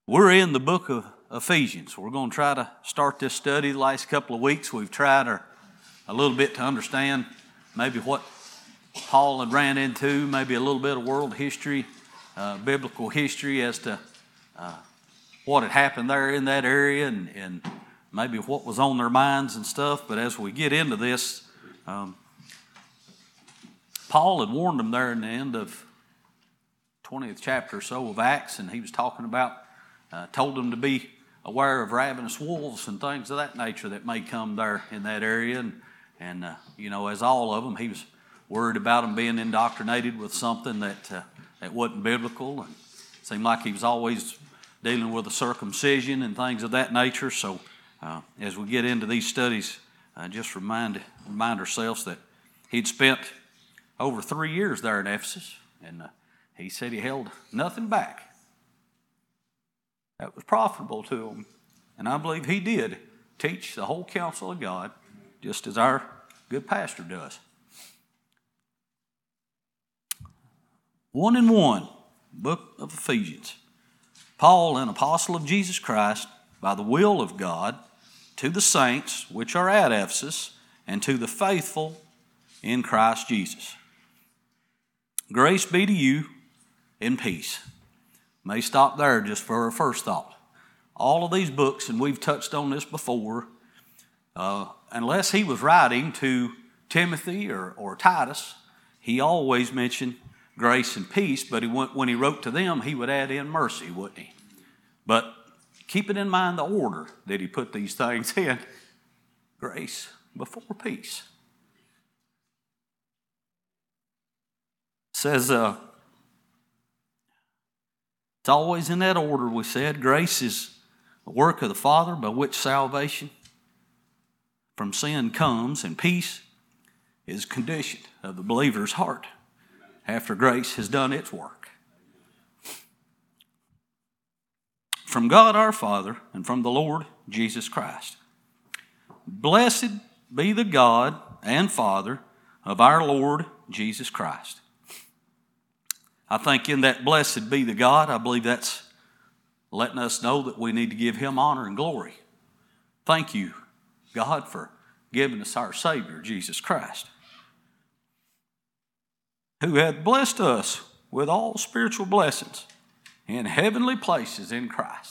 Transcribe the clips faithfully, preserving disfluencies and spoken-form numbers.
We're in the book of Ephesians. We're going to try to start this study. The last couple of weeks we've tried our, a little bit to understand maybe what Paul had ran into, maybe a little bit of world history, uh, biblical history as to uh, what had happened there in that area and, and maybe what was on their minds and stuff. But as we get into this, um, Paul had warned them there in the end of twentieth chapter or so of Acts, and he was talking about Uh, told them to be aware of ravenous wolves and things of that nature that may come there in that area. And, and uh, you know, as all of them, he was worried about them being indoctrinated with something that uh, that wasn't biblical. And it seemed like he was always dealing with the circumcision and things of that nature. So uh, as we get into these studies, uh, just remind, remind ourselves that he'd spent over three years there in Ephesus. And uh, he said he held nothing back. That was profitable to him. And I believe he did teach the whole counsel of God, just as our good pastor does. One and one, book of Ephesians. Paul, an apostle of Jesus Christ, by the will of God, to the saints which are at Ephesus, and to the faithful in Christ Jesus. Grace be to you in peace. May stop there just for our first thought. All of these books, and we've touched on this before, uh, unless he was writing to Timothy or, or Titus, he always mentioned grace and peace, but he went, when he wrote to them, he would add in mercy, wouldn't he? But keep it in mind the order that he put these things in. Grace before peace. It says, uh, it's always in that order, we said. Grace is the work of the Father by which salvation from sin comes, and peace is condition of the believer's heart after grace has done its work. From God our Father and from the Lord Jesus Christ. Blessed be the God and Father of our Lord Jesus Christ. I think in that blessed be the God, I believe that's letting us know that we need to give him honor and glory. Thank you, God, for giving us our Savior, Jesus Christ, who hath blessed us with all spiritual blessings in heavenly places in Christ.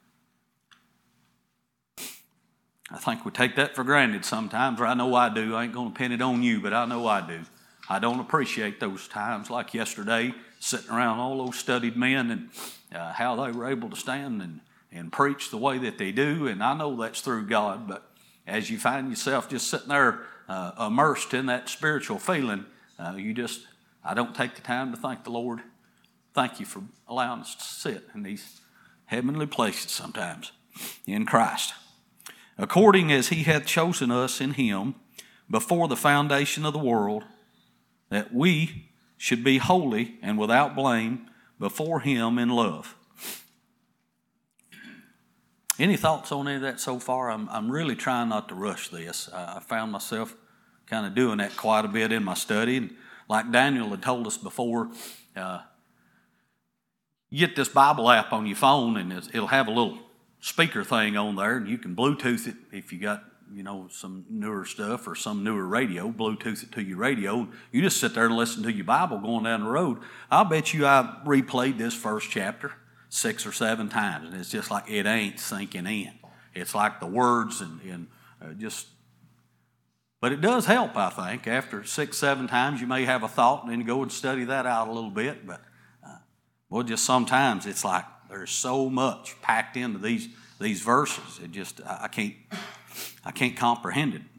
I think we take that for granted sometimes, or I know I do. I ain't going to pin it on you, but I know I do. I don't appreciate those times like yesterday, sitting around all those studied men and uh, how they were able to stand and, and preach the way that they do. And I know that's through God, but as you find yourself just sitting there uh, immersed in that spiritual feeling, uh, you just, I don't take the time to thank the Lord. Thank you for allowing us to sit in these heavenly places sometimes in Christ. According as he hath chosen us in him before the foundation of the world, that we should be holy and without blame before him in love. Any thoughts on any of that so far? I'm, I'm really trying not to rush this. I, I found myself kind of doing that quite a bit in my study. And like Daniel had told us before, uh, you get this Bible app on your phone and it'll have a little speaker thing on there, and you can Bluetooth it if you got, you know, some newer stuff or some newer radio, Bluetooth it to your radio. You just sit there and listen to your Bible going down the road. I'll bet you I replayed this first chapter six or seven times, and it's just like it ain't sinking in. It's like the words and, and uh, just, but it does help, I think. After six, seven times, you may have a thought and then go and study that out a little bit. But, uh, well, just sometimes it's like there's so much packed into these these verses. It just, I, I can't. I can't comprehend it.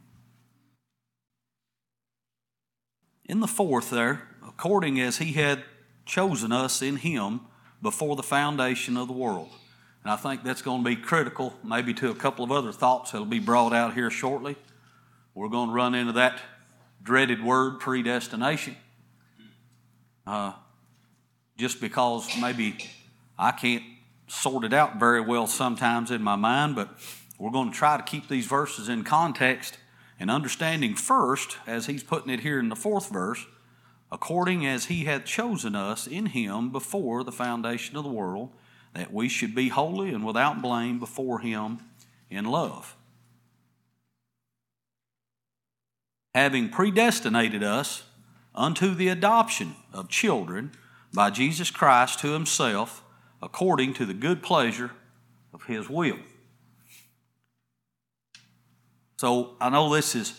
In the fourth there, according as he had chosen us in him before the foundation of the world. And I think that's going to be critical, maybe to a couple of other thoughts that will be brought out here shortly. We're going to run into that dreaded word, predestination. Uh, just because maybe I can't sort it out very well sometimes in my mind, but we're going to try to keep these verses in context and understanding first, as he's putting it here in the fourth verse, according as he hath chosen us in him before the foundation of the world, that we should be holy and without blame before Him in love. Having predestinated us unto the adoption of children by Jesus Christ to Himself, according to the good pleasure of His will. So I know this is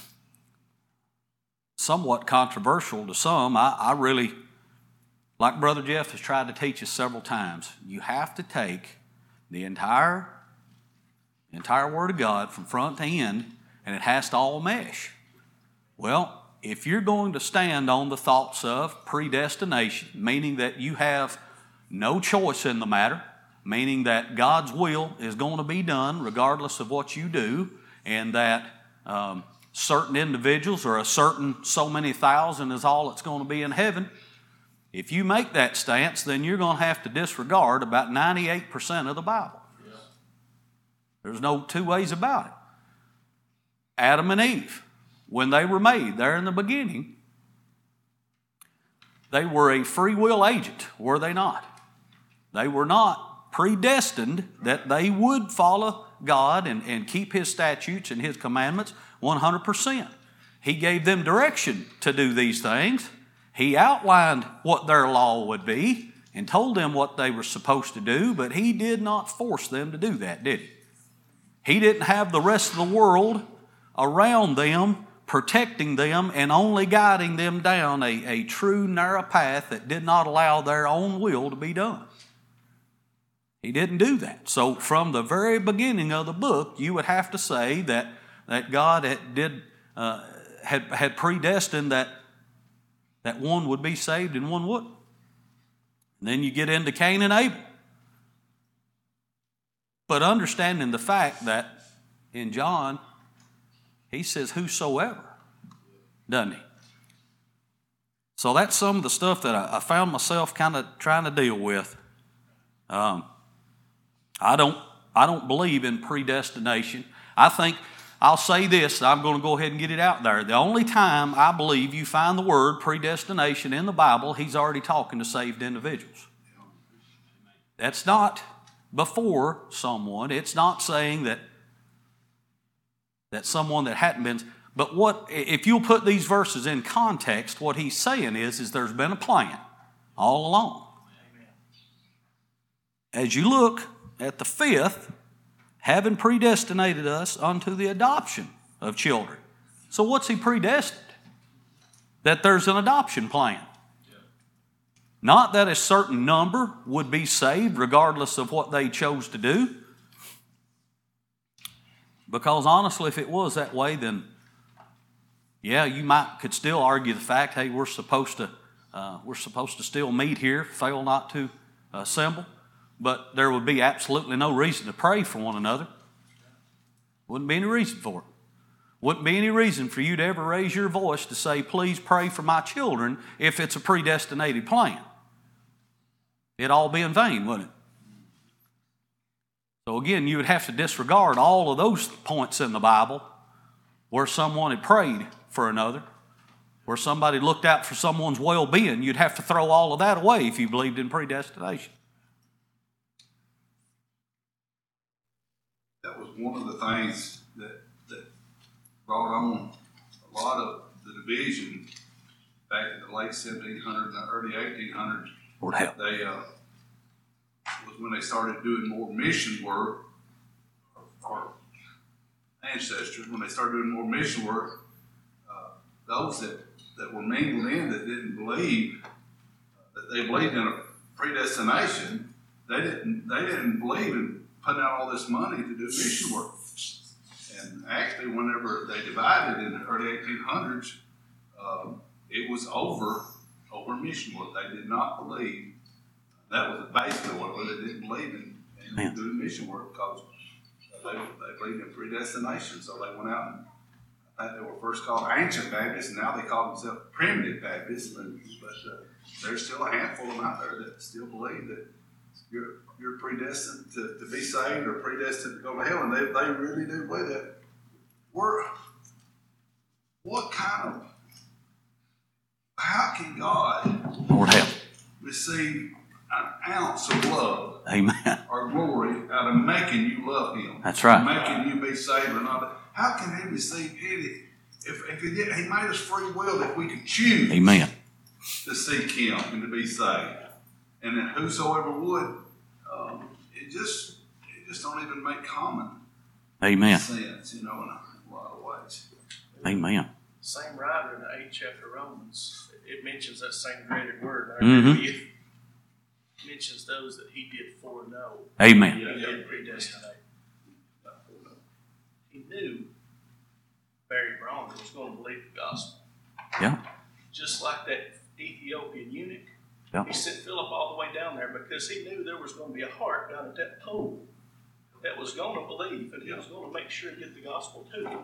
somewhat controversial to some. I, I really, like Brother Jeff has tried to teach us several times, you have to take the entire, the entire Word of God from front to end, and it has to all mesh. Well, if you're going to stand on the thoughts of predestination, meaning that you have no choice in the matter, meaning that God's will is going to be done regardless of what you do, and that um, certain individuals or a certain so many thousand is all that's going to be in heaven, if you make that stance, then you're going to have to disregard about ninety-eight percent of the Bible. Yeah. There's no two ways about it. Adam and Eve, when they were made there in the beginning, they were a free will agent, were they not? They were not predestined that they would follow God and, and keep His statutes and His commandments one hundred percent. He gave them direction to do these things. He outlined what their law would be and told them what they were supposed to do, but He did not force them to do that, did He? He didn't have the rest of the world around them, protecting them and only guiding them down a, a true narrow path that did not allow their own will to be done. He didn't do that. So from the very beginning of the book, you would have to say that, that God had, did, uh, had, had predestined that, that one would be saved and one wouldn't. And then you get into Cain and Abel. But understanding the fact that in John, he says whosoever, doesn't he? So that's some of the stuff that I, I found myself kind of trying to deal with. Um, I don't, I don't believe in predestination. I think, I'll say this, I'm going to go ahead and get it out there. The only time I believe you find the word predestination in the Bible, He's already talking to saved individuals. That's not before someone. It's not saying that, that someone that hadn't been. But what, if you'll put these verses in context, what He's saying is, is there's been a plan all along. As you look at the fifth, having predestinated us unto the adoption of children. So what's He predestined? That there's an adoption plan. Yeah. Not that a certain number would be saved regardless of what they chose to do. Because honestly, if it was that way, then yeah, you might could still argue the fact, hey, we're supposed to uh, we're supposed to still meet here, fail not to assemble. But there would be absolutely no reason to pray for one another. Wouldn't be any reason for it. Wouldn't be any reason for you to ever raise your voice to say, please pray for my children, if it's a predestinated plan. It'd all be in vain, wouldn't it? So again, you would have to disregard all of those points in the Bible where someone had prayed for another, where somebody looked out for someone's well-being. You'd have to throw all of that away if you believed in predestination. That was one of the things that, that brought on a lot of the division back in the late seventeen hundreds and the early eighteen hundreds. Lord help. They uh, was when they started doing more mission work. Our ancestors, when they started doing more mission work, uh, those that, that were mingled in that didn't believe, uh, that they believed in a predestination, they didn't. They didn't believe in putting out all this money to do mission work. And actually, whenever they divided in the early eighteen hundreds, um, it was over over mission work. They did not believe. That was basically what they didn't believe in, in doing mission work, because they, they believed in predestination. So they went out and I think they were first called Ancient Baptists, and now they call themselves Primitive Baptists. But, but uh, there's still a handful of them out there that still believe that you're you're predestined to, to be saved or predestined to go to hell, and they, they really do believe that. We're, what kind of, how can God Lord help. receive an ounce of love Amen. or glory out of making you love Him. That's right. Making you be saved or not. How can He receive any? If, if he, did, he made us free will that we could choose Amen. to seek Him and to be saved. And that whosoever would, um, it just it just don't even make common Amen. sense, you know, in a lot of ways. Amen. Same writer in the eighth chapter of Romans, it mentions that same dreaded word. Mm-hmm. It mentions those that He did foreknow. Amen. He did predestinate. He knew Barry Braun was going to believe the gospel. Yeah. Just like that Ethiopian eunuch. Yeah. He sent Philip all the way down there because he knew there was going to be a heart down at that pool that was going to believe, and he was going to make sure to get the gospel to them.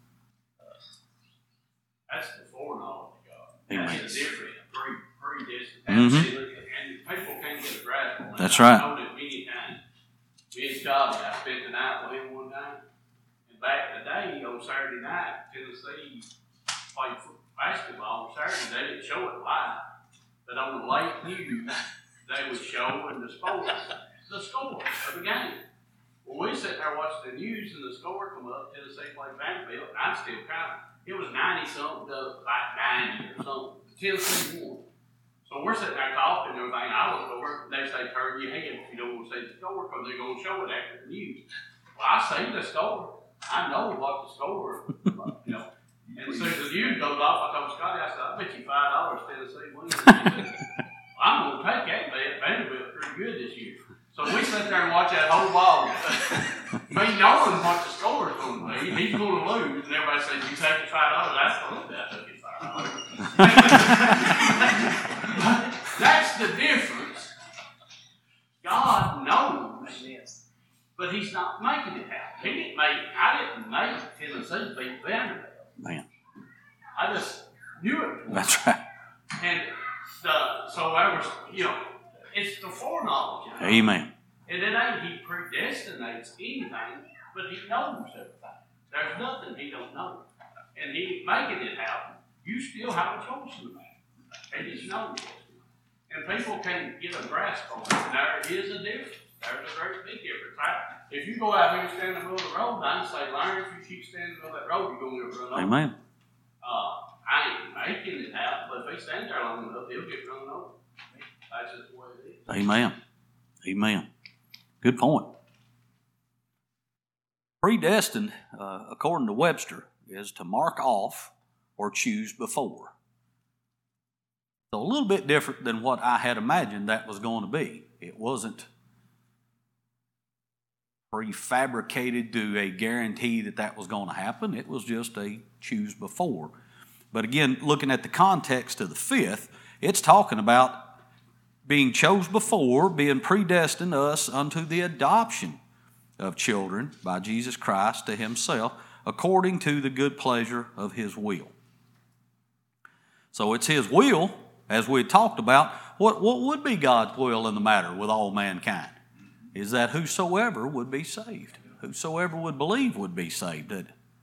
That's the foreknowledge of God. Amen. That's the difference. Pre, predestined. Mm-hmm. Absolutely. And people can't get a grasp on that. That's right. I know that many times. Me and Scotty, I spent the night with him one time. And back in the day, on Saturday night, Tennessee played basketball on Saturday. They didn't show it live. But on the late news, they would show in the sports the score of the game. Well, we sat there watching the news and the score come up. Tennessee played Vanderbilt. And I'm still counting. It was ninety something to like ninety or something. Tennessee won. So we're sitting there talking and everything. I look over, they say, turn your head if you don't want to see the score because they're going to show it after the news. Well, I see the score. I know what the score, you know. And as soon as the news goes off, I told Scotty, I said, I bet you five dollars Tennessee wins. Well, I'm going to take that bet. Vanderbilt's pretty good this year. So we sat there and watched that whole ball. Me knowing what the score is going to be, he's going to lose, and everybody says, you take your five dollars. That's the I took your five dollars. That's the difference. God knows, but He's not making it happen. He didn't make, I didn't make Tennessee beat Vanderbilt. Man. I just knew it. That's right. And the, so I was, you know, it's the foreknowledge. You know? Amen. And it ain't He predestinates anything, but He knows everything. There's nothing He don't know. And He making it happen. You still have a choice in the matter. And He knows it. And people can't get a grasp on it. And there is a difference. There's a great big difference. Right? If you go out here and stand in the middle of the road, I can say, Larry, if you keep standing in the middle of that road, you're going to get run over. Amen. Uh, I ain't making it happen, but if he stands there long enough, he'll get run over. That's just the way it is. Amen. Amen. Good point. Predestined, uh, according to Webster, is to mark off or choose before. So a little bit different than what I had imagined that was going to be. It wasn't prefabricated to a guarantee that that was going to happen. It was just a choose before. But again, looking at the context of the fifth, it's talking about being chose before, being predestined us unto the adoption of children by Jesus Christ to Himself, according to the good pleasure of His will. So it's His will, as we talked about. What, what would be God's will in the matter with all mankind? Is that whosoever would be saved. Whosoever would believe would be saved.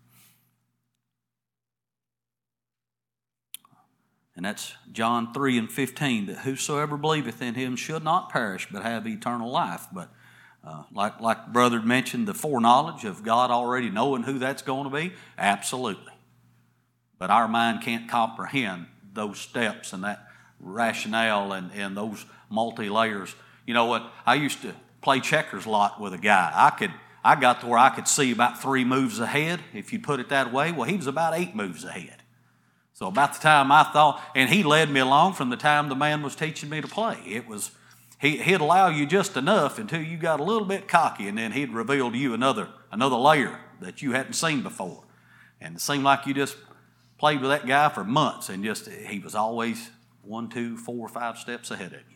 And that's John three and fifteen, that whosoever believeth in Him should not perish, but have eternal life. But uh, like, like Brother mentioned, the foreknowledge of God already knowing who that's going to be, absolutely. But our mind can't comprehend those steps and that rationale and, and those multi-layers. You know what? I used to play checkers a lot with a guy. I could, I got to where I could see about three moves ahead, if you put it that way. Well, he was about eight moves ahead. So about the time I thought, and he led me along from the time the man was teaching me to play. It was, he, he'd allow you just enough until you got a little bit cocky, and then he'd reveal to you another, another layer that you hadn't seen before. And it seemed like you just played with that guy for months, and just he was always one, two, four, five steps ahead of you.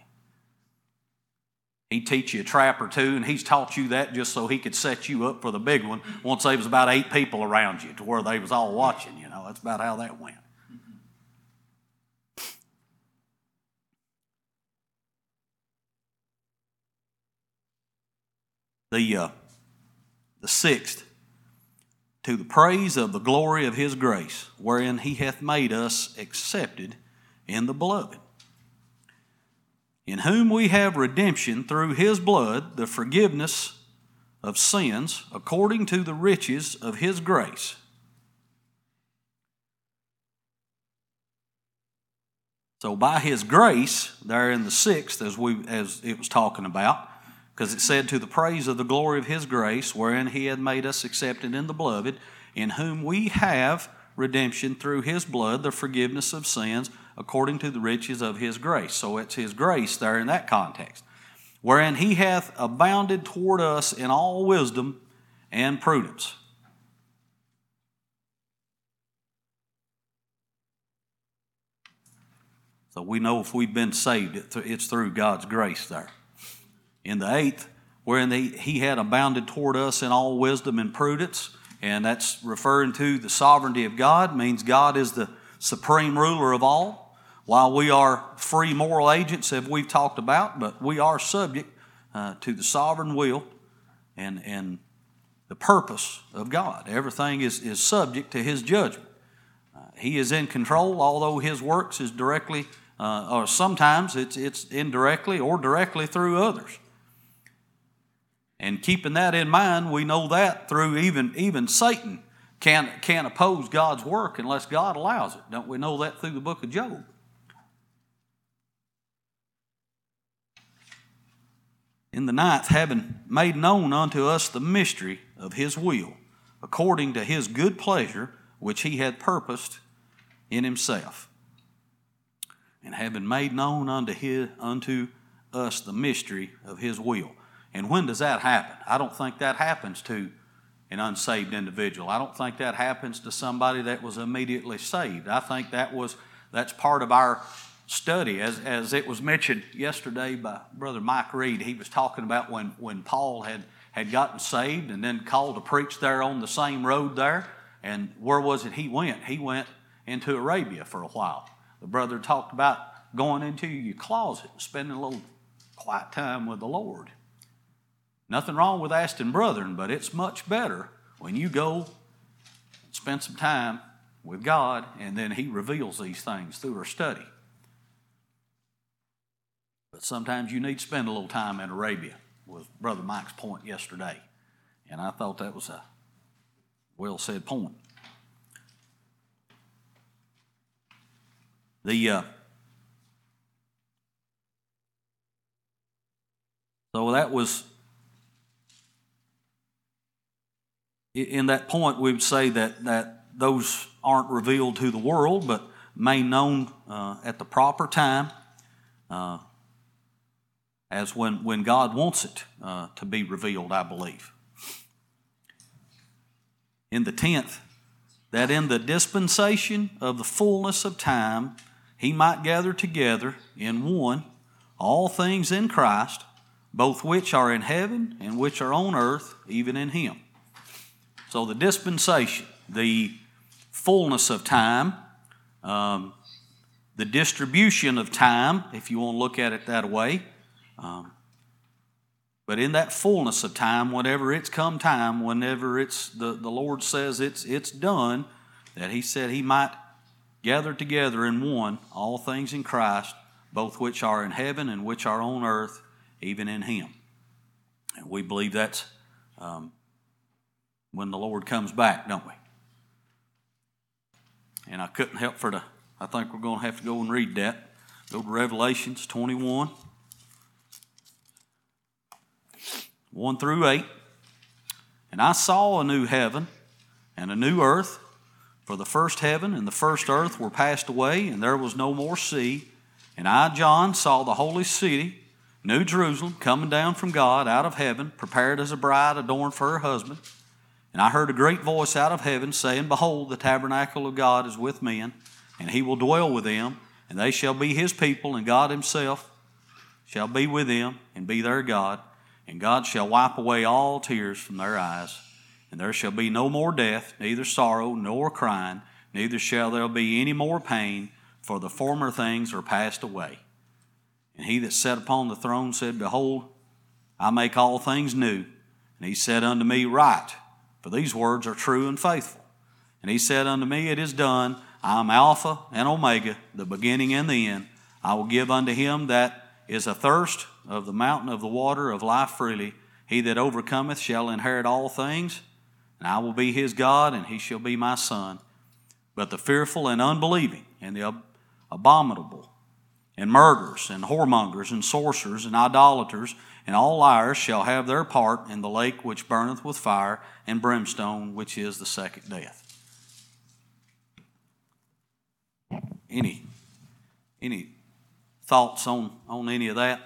He'd teach you a trap or two, and he's taught you that just so he could set you up for the big one once there was about eight people around you to where they was all watching. You know, that's about how that went. The, uh, the sixth, to the praise of the glory of His grace, wherein He hath made us accepted in the beloved. in whom we have redemption through his blood, the forgiveness of sins, according to the riches of his grace. So by his grace, there in the sixth, as we as it was talking about, because it said, to the praise of the glory of his grace, wherein he had made us accepted in the beloved, in whom we have redemption through his blood, the forgiveness of sins, according to the riches of his grace. So it's his grace there in that context. Wherein he hath abounded toward us in all wisdom and prudence. So we know if we've been saved, it's through God's grace there. In the eighth, wherein he had abounded toward us in all wisdom and prudence, and that's referring to the sovereignty of God, means God is the supreme ruler of all. While we are free moral agents, as we've talked about, but we are subject uh, to the sovereign will and, and the purpose of God. Everything is, is subject to his judgment. Uh, he is in control, although his works is directly, uh, or sometimes it's, it's indirectly or directly through others. And keeping that in mind, we know that through even, even Satan can't, can't oppose God's work unless God allows it. Don't we know that through the book of Job? In the ninth, having made known unto us the mystery of his will, according to his good pleasure, which he had purposed in himself. And having made known unto, his, unto us the mystery of his will. And when does that happen? I don't think that happens to an unsaved individual. I don't think that happens to somebody that was immediately saved. I think that was that's part of our study. As, as it was mentioned yesterday by Brother Mike Reed, he was talking about when, when Paul had, had gotten saved and then called to preach there on the same road there. And where was it he went? He went into Arabia for a while. The brother talked about going into your closet and spending a little quiet time with the Lord. Nothing wrong with asking brethren, but it's much better when you go and spend some time with God and then he reveals these things through our study. But sometimes you need to spend a little time in Arabia, was Brother Mike's point yesterday. And I thought that was a well said point. The uh, so that was in that point we would say that that those aren't revealed to the world, but made known uh, at the proper time, uh, as when when God wants it uh, to be revealed, I believe. In the tenth, that in the dispensation of the fullness of time, he might gather together in one all things in Christ, both which are in heaven and which are on earth, even in him. So the dispensation, the fullness of time, um, the distribution of time, if you want to look at it that way. Um, but in that fullness of time, whenever it's come time, whenever it's the, the Lord says it's it's done, that he said he might gather together in one all things in Christ, both which are in heaven and which are on earth, even in him. And we believe that's um, when the Lord comes back, don't we? And I couldn't help for the, I think we're going to have to go and read that. Go to Revelations twenty-one. one through eight. And I saw a new heaven and a new earth, for the first heaven and the first earth were passed away, and there was no more sea. And I, John, saw the holy city, New Jerusalem, coming down from God out of heaven, prepared as a bride adorned for her husband. And I heard a great voice out of heaven saying, Behold, the tabernacle of God is with men, and he will dwell with them, and they shall be his people, and God himself shall be with them and be their God. And God shall wipe away all tears from their eyes, and there shall be no more death, neither sorrow nor crying, neither shall there be any more pain, for the former things are passed away. And he that sat upon the throne said, Behold, I make all things new. And he said unto me, Write, for these words are true and faithful. And he said unto me, It is done. I am Alpha and Omega, the beginning and the end. I will give unto him that is athirst of the mountain of the water of life freely. He that overcometh shall inherit all things, and I will be his God, and he shall be my son. But the fearful and unbelieving, and the ab- abominable, and murderers, and whoremongers, and sorcerers, and idolaters, and all liars shall have their part in the lake which burneth with fire and brimstone, which is the second death. Any, any thoughts on, on any of that?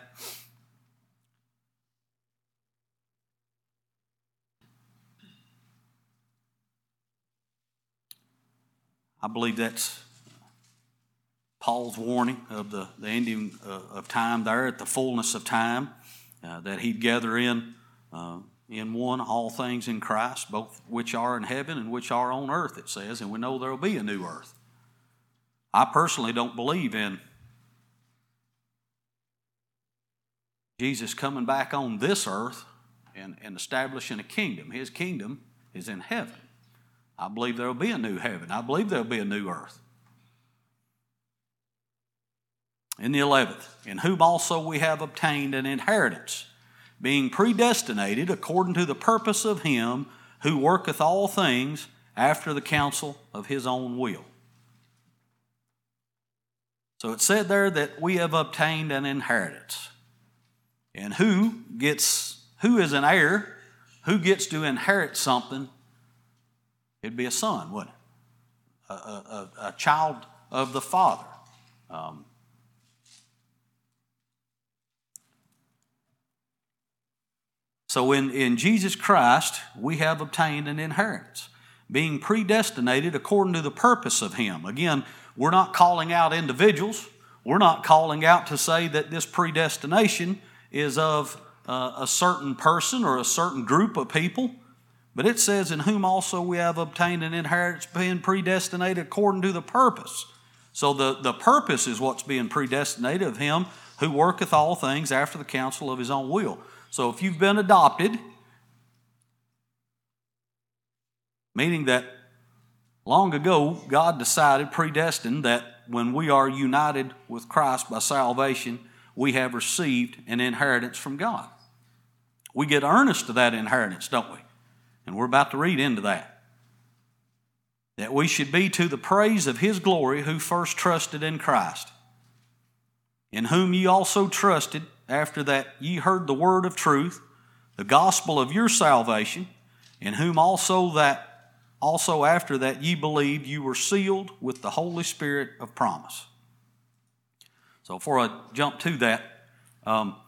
I believe that's Paul's warning of the, the ending uh, of time there at the fullness of time, uh, that he'd gather in uh, in one all things in Christ, both which are in heaven and which are on earth, it says, and we know there will be a new earth. I personally don't believe in Jesus coming back on this earth and, and establishing a kingdom. His kingdom is in heaven. I believe there will be a new heaven. I believe there will be a new earth. In the eleventh, in whom also we have obtained an inheritance, being predestinated according to the purpose of him who worketh all things after the counsel of his own will. So it said there that we have obtained an inheritance. And who gets, who is an heir? Who gets to inherit something? It'd be a son, wouldn't it? A, a, a child of the Father. Um, so in, in Jesus Christ, we have obtained an inheritance, being predestinated according to the purpose of him. Again, we're not calling out individuals. We're not calling out to say that this predestination is of uh, a certain person or a certain group of people. But it says, in whom also we have obtained an inheritance, being predestinated according to the purpose. So the, the purpose is what's being predestinated of him who worketh all things after the counsel of his own will. So if you've been adopted, meaning that long ago God decided, predestined, that when we are united with Christ by salvation, we have received an inheritance from God. We get earnest of that inheritance, don't we? And we're about to read into that. That we should be to the praise of his glory who first trusted in Christ, in whom ye also trusted, after that ye heard the word of truth, the gospel of your salvation, in whom also that also after that ye believed, you were sealed with the Holy Spirit of promise. So before I jump to that, um,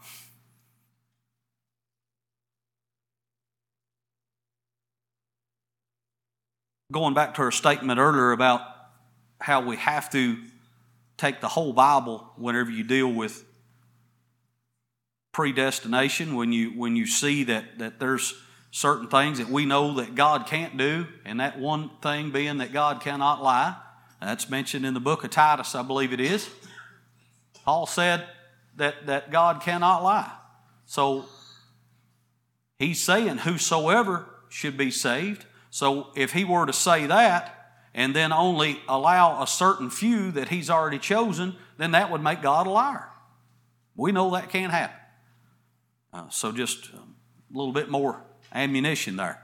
going back to our statement earlier about how we have to take the whole Bible whenever you deal with predestination, when you when you see that, that there's certain things that we know that God can't do, and that one thing being that God cannot lie. That's mentioned in the book of Titus, I believe it is. Paul said that, that God cannot lie. So he's saying whosoever should be saved. So if he were to say that and then only allow a certain few that he's already chosen, then that would make God a liar. We know that can't happen. Uh, so just a little bit more ammunition there.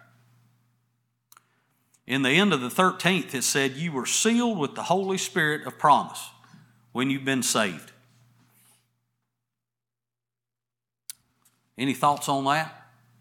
In the end of the thirteenth, it said, you were sealed with the Holy Spirit of promise when you've been saved. Any thoughts on that?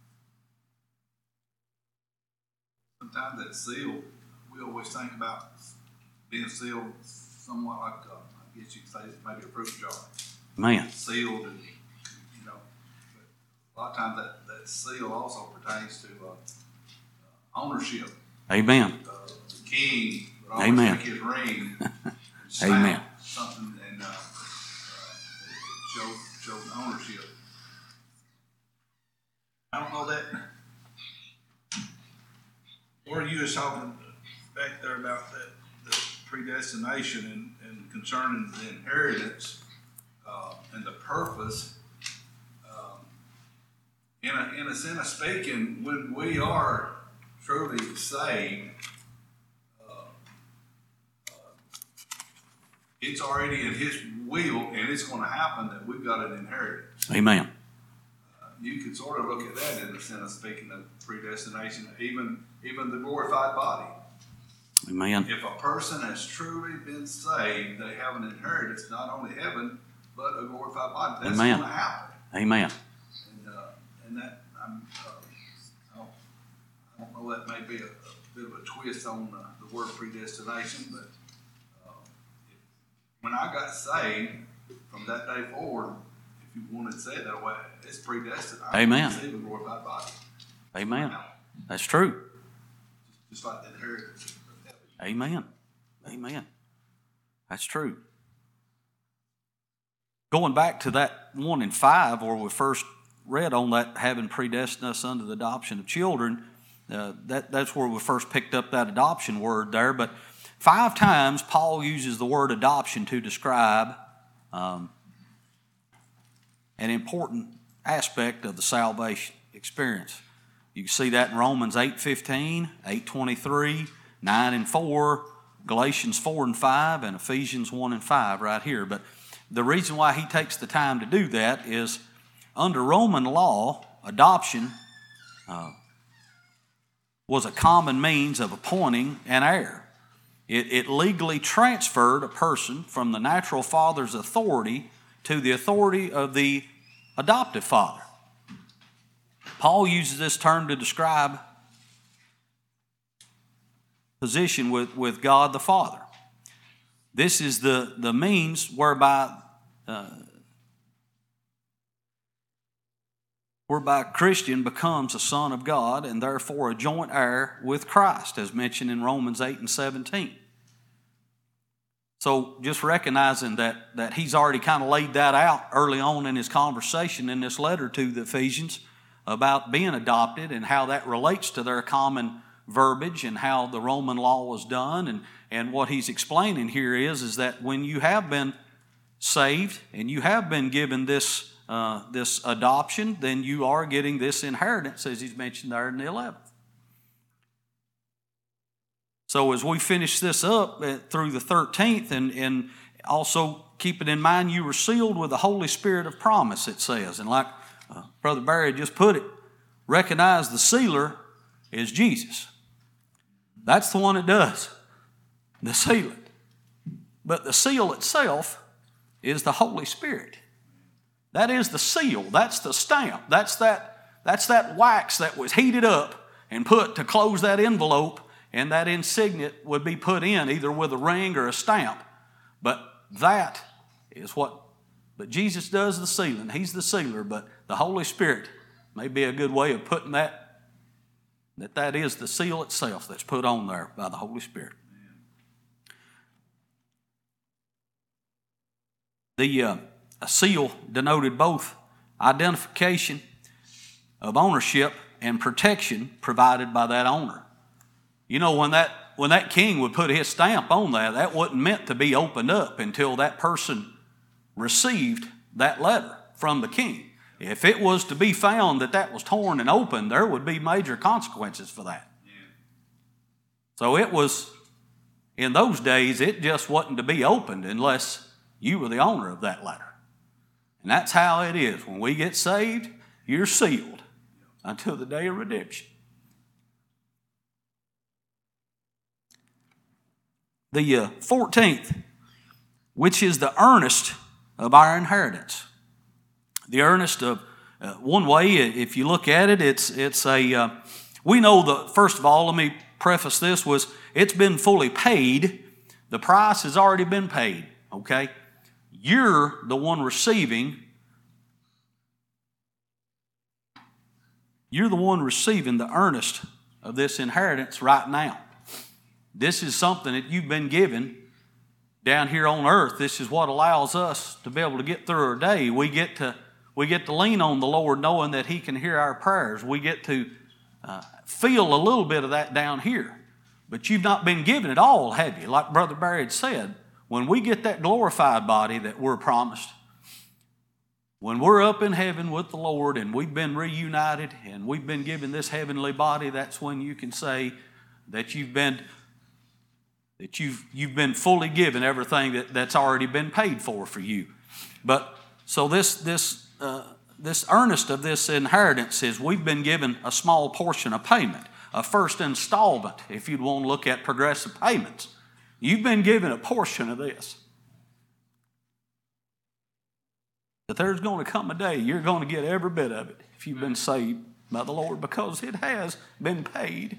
Sometimes that seal, we always think about being sealed somewhat like, uh, I guess you could say it's maybe a fruit jar. Man. Sealed, and, you know, but a lot of times that, that seal also pertains to uh, uh, ownership. Amen. Uh, the king would always Amen. take his ring and Amen. something and uh, uh, show, show ownership. I don't know that. Or you was talking back there about that, the predestination and, and concerning the inheritance uh, and the purpose. Um, in a in a sense of speaking, when we are truly saved, uh, uh, it's already in His will, and it's going to happen that we've got an inheritance. Amen. Uh, you could sort of look at that in the sense of speaking of predestination, even even the glorified body. Amen. If a person has truly been saved, they have an inheritance, not only heaven, but a glorified body. That's Amen. going to happen. Amen. And, uh, and that, I'm, uh, I, don't, I don't know, that may be a, a bit of a twist on uh, the word predestination, but uh, when I got saved, from that day forward, if you wanted to say it that way, it's predestined. I Amen. receive a glorified body. Amen. That's true. Just like the inheritance of heaven. Amen. Amen. That's true. Going back to that one in five where we first read on that having predestined us unto the adoption of children, uh, that, that's where we first picked up that adoption word there. But five times Paul uses the word adoption to describe um, an important aspect of the salvation experience. You can see that in Romans eight fifteen, eight twenty-three, nine and four, Galatians four and five, and Ephesians one and five right here. But the reason why he takes the time to do that is under Roman law, adoption uh, was a common means of appointing an heir. It, it legally transferred a person from the natural father's authority to the authority of the adoptive father. Paul uses this term to describe position with, with God the Father. This is the, the means whereby uh, whereby a Christian becomes a son of God and therefore a joint heir with Christ, as mentioned in Romans eight and seventeen. So just recognizing that, that he's already kind of laid that out early on in his conversation in this letter to the Ephesians about being adopted and how that relates to their common verbiage and how the Roman law was done. And, and what he's explaining here is, is that when you have been saved and you have been given this, uh, this adoption, then you are getting this inheritance, as he's mentioned there in the eleventh. So as we finish this up through the thirteenth, and, and also keep it in mind, you were sealed with the Holy Spirit of promise, it says. And like uh, Brother Barry just put it, recognize the sealer is Jesus. That's the one that does the sealing. But the seal itself is the Holy Spirit. That is the seal. That's the stamp. That's that, that's that wax that was heated up and put to close that envelope, and that insignia would be put in either with a ring or a stamp. But that is what, but Jesus does the sealing. He's the sealer, but the Holy Spirit may be a good way of putting that, that that is the seal itself that's put on there by the Holy Spirit. The uh, a seal denoted both identification of ownership and protection provided by that owner. You know, when that when that king would put his stamp on that, that wasn't meant to be opened up until that person received that letter from the king. If it was to be found that that was torn and open, there would be major consequences for that. Yeah. So it was, in those days, it just wasn't to be opened unless you were the owner of that letter. And that's how it is. When we get saved, you're sealed until the day of redemption. The uh, fourteenth, which is the earnest of our inheritance. The earnest of, uh, one way, if you look at it, it's it's a, uh, we know that, first of all, let me preface this, was it's been fully paid. The price has already been paid, okay? You're the one receiving, you're the one receiving the earnest of this inheritance right now. This is something that you've been given down here on earth. This is what allows us to be able to get through our day. We get to we get to lean on the Lord knowing that He can hear our prayers. We get to uh, feel a little bit of that down here. But you've not been given it all, have you? Like Brother Barry had said, when we get that glorified body that we're promised, when we're up in heaven with the Lord and we've been reunited and we've been given this heavenly body, that's when you can say that you've been that you've, you've been fully given everything that, that's already been paid for for you. But so this, this, uh, this earnest of this inheritance is we've been given a small portion of payment, a first installment, if you'd want to look at progressive payments. You've been given a portion of this. But there's going to come a day you're going to get every bit of it if you've been saved by the Lord, because it has been paid.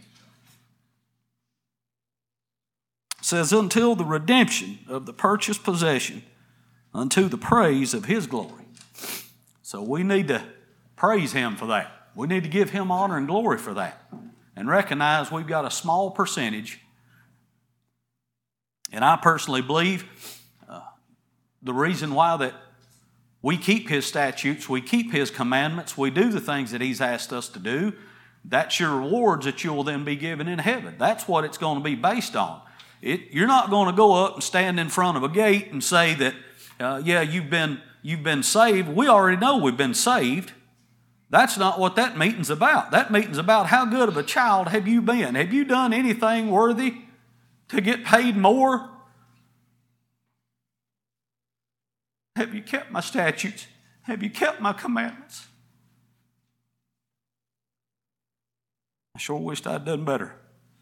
It says, until the redemption of the purchased possession, unto the praise of His glory. So we need to praise Him for that. We need to give Him honor and glory for that, and recognize we've got a small percentage. And I personally believe uh, the reason why that we keep His statutes, we keep His commandments, we do the things that He's asked us to do, that's your rewards that you'll then be given in heaven. That's what it's going to be based on. It, you're not going to go up and stand in front of a gate and say that, uh, yeah, you've been, you've been saved. We already know we've been saved. That's not what that meeting's about. That meeting's about how good of a child have you been? Have you done anything worthy to get paid more? Have you kept my statutes? Have you kept my commandments? I sure wished I'd done better.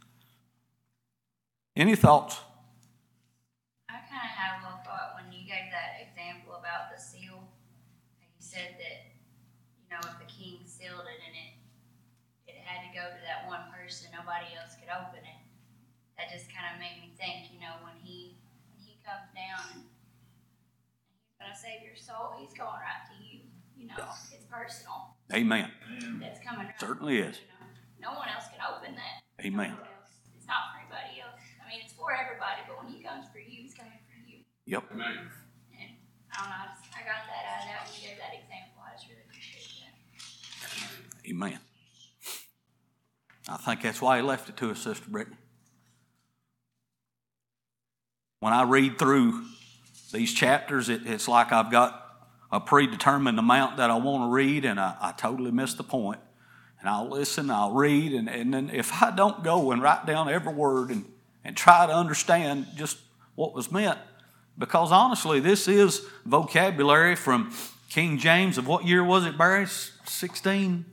Any thoughts? I kind of had a little thought when you gave that example about the seal. You said that, you know, if the king sealed it and it it had to go to that one person, nobody else could open it. That just kind of made me think, you know, when he when he comes down and he's going to save your soul, he's going right to you. You know, it's personal. Amen. That's coming right. Certainly is. You know, no one else can open that. Amen. No one else. It's not for anybody else. I mean, it's for everybody, but when he comes for you, he's coming for you. Yep. Amen. And I don't know, I, just, I got that out of that when you gave that example. I just really appreciate that. Amen. I think that's why He left it to us, Sister Brittany. When I read through these chapters, it, it's like I've got a predetermined amount that I want to read, and I, I totally miss the point. And I'll listen, I'll read, and, and then if I don't go and write down every word and, and try to understand just what was meant, because honestly, this is vocabulary from King James of what year was it, Barry? sixteen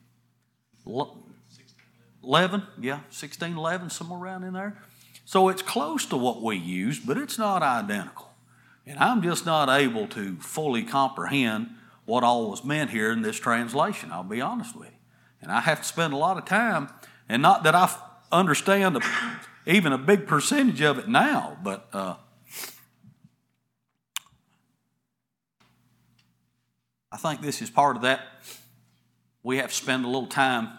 eleven? Yeah, sixteen eleven, somewhere around in there. So it's close to what we use, but it's not identical. And I'm just not able to fully comprehend what all was meant here in this translation, I'll be honest with you. And I have to spend a lot of time, and not that I understand a, even a big percentage of it now, but uh, I think this is part of that. We have to spend a little time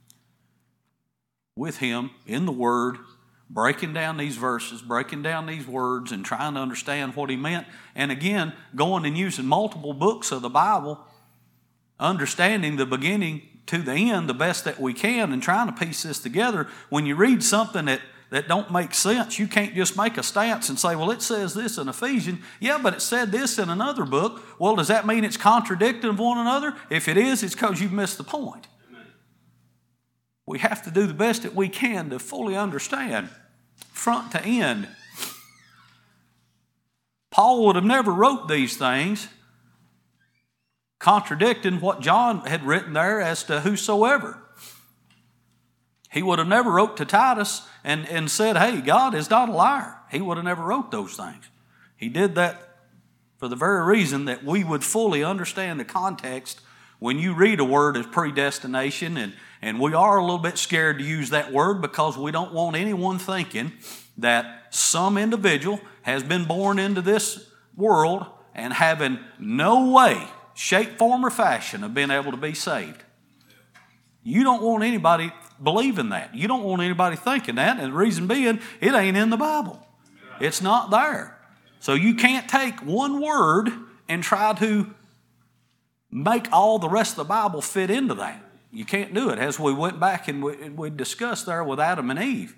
with Him in the Word, breaking down these verses, breaking down these words, and trying to understand what He meant. And again, going and using multiple books of the Bible, understanding the beginning to the end the best that we can, and trying to piece this together. When you read something that, that don't make sense, you can't just make a stance and say, well, it says this in Ephesians. Yeah, but it said this in another book. Well, does that mean it's contradicting of one another? If it is, it's because you've missed the point. Amen. We have to do the best that we can to fully understand front to end. Paul would have never wrote these things contradicting what John had written there as to whosoever. He would have never wrote to Titus and, and said, hey, God is not a liar. He would have never wrote those things. He did that for the very reason that we would fully understand the context. When you read a word as predestination, and, and we are a little bit scared to use that word because we don't want anyone thinking that some individual has been born into this world and having no way, shape, form, or fashion of being able to be saved. You don't want anybody believing that. You don't want anybody thinking that, and the reason being, it ain't in the Bible. It's not there. So you can't take one word and try to make all the rest of the Bible fit into that. You can't do it, as we went back and we, we discussed there with Adam and Eve.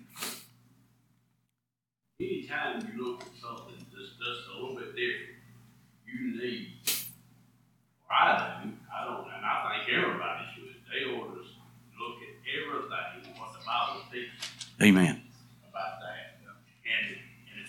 Anytime you look at something that's just a little bit different, you need, or I do, I don't, and I think everybody should, they ought to look at everything what the Bible teaches. Amen. About that. And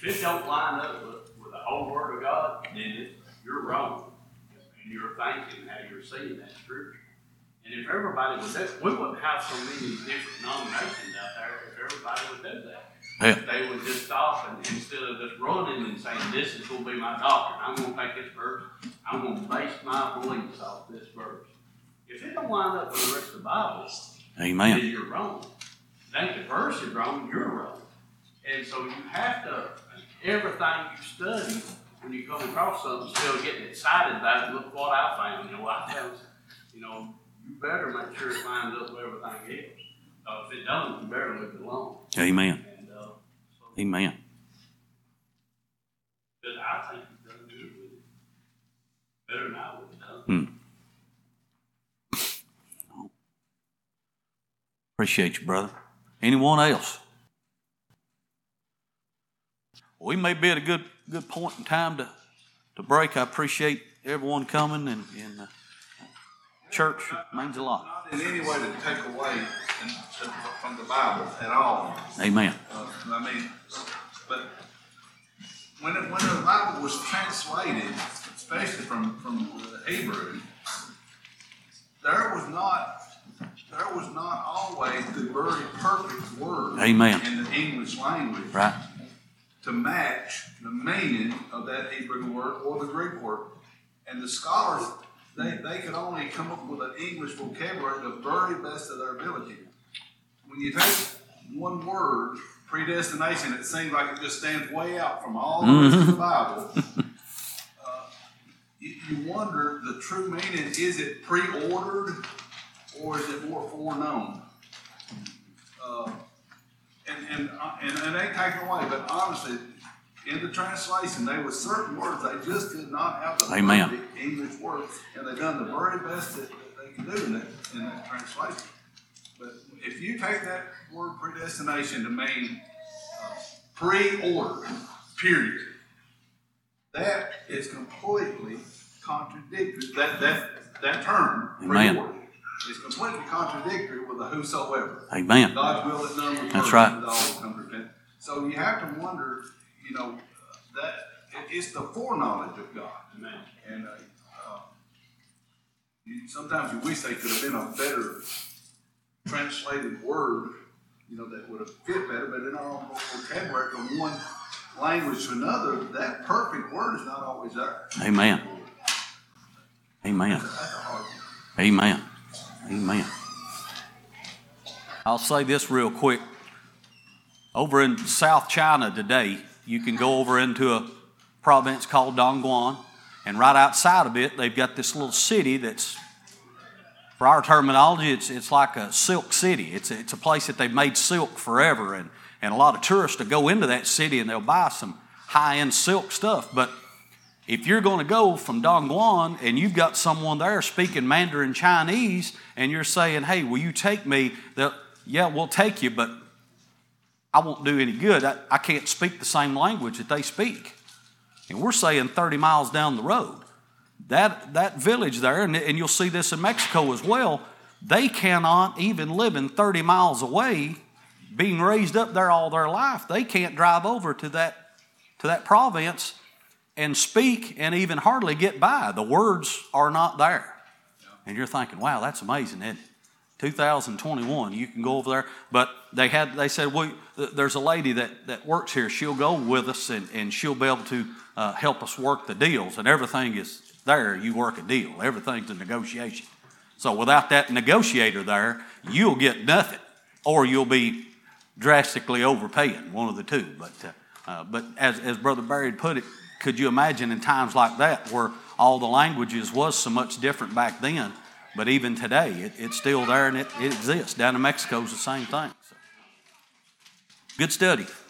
If it don't line up with, with the whole Word of God, then it, you're wrong. And you're thinking how you're seeing that scripture. And if everybody would do, we wouldn't have so many different denominations out there if everybody would do that. Yeah. They would just stop and instead of just running and saying, this is going to be my doctrine, I'm going to take this verse, I'm going to base my beliefs off this verse. If it don't line up with the rest of the Bible, Amen. then you're wrong. Think the verse is wrong, you're wrong. And so you have to, everything you study, when you come across something, still getting excited about it, look what I found. You know, I found, you know, you better make sure it lines up with everything else. Uh, if it don't, you better leave it alone. Amen. And, uh, so, Amen. but I think you've done good with it. Better than I would have done. Hmm. Appreciate you, brother. Anyone else? We may be at a good good point in time to, to break. I appreciate everyone coming, and, and uh, church means a lot. Not in any way to take away in, to, from the Bible at all. Amen. Uh, I mean, but when it, when the Bible was translated, especially from from the Hebrew, there was not there was not always the very perfect word Amen. in the English language Right. to match the meaning of that Hebrew word or the Greek word. And the scholars, they, they could only come up with an English vocabulary the very best of their ability. When you take one word, predestination, it seems like it just stands way out from all the rest of the Bible. Uh, you, you wonder the true meaning, is it pre-ordered or is it more foreknown? Uh, And and and, and they take it away, but honestly, in the translation, there were certain words they just did not have the Amen. perfect English words, and they done the very best that, that they can do in that in that translation. But if you take that word predestination to mean uh, pre-ordered, period, that is completely contradictory. That that that term, Amen. pre-ordered, is completely contradictory with the whosoever. Amen. God's will that none will That's perish, right. but all will come to repentance. So you have to wonder, you know, that it, it's the foreknowledge of God. Amen. And uh, uh, you, sometimes you wish they could have been a better translated word, you know, that would have fit better. But in our vocabulary, from one language to another, that perfect word is not always there. Amen. Amen. That's a hard one. Amen. Amen. I'll say this real quick. Over in South China today, you can go over into a province called Dongguan, and right outside of it, they've got this little city that's, for our terminology, it's it's like a silk city. It's a, it's a place that they've made silk forever, and, and a lot of tourists will go into that city and they'll buy some high-end silk stuff. But if you're going to go from Dongguan and you've got someone there speaking Mandarin Chinese and you're saying, hey, will you take me? They'll, yeah, we'll take you, but I won't do any good. I, I can't speak the same language that they speak. And we're saying thirty miles down the road. That, that village there, and, and you'll see this in Mexico as well, they cannot even live in thirty miles away, being raised up there all their life. They can't drive over to that, to that province and speak and even hardly get by. The words are not there. And you're thinking, wow, that's amazing, isn't it? two thousand twenty-one, you can go over there. But they had, they said, well, there's a lady that, that works here. She'll go with us and, and she'll be able to uh, help us work the deals. And everything is there. You work a deal. Everything's a negotiation. So without that negotiator there, you'll get nothing. Or you'll be drastically overpaying, one of the two. But, uh, uh, but as, as Brother Barry put it, could you imagine in times like that where all the languages was so much different back then, but even today it, it's still there and it, it exists. Down in Mexico is the same thing. So. Good study.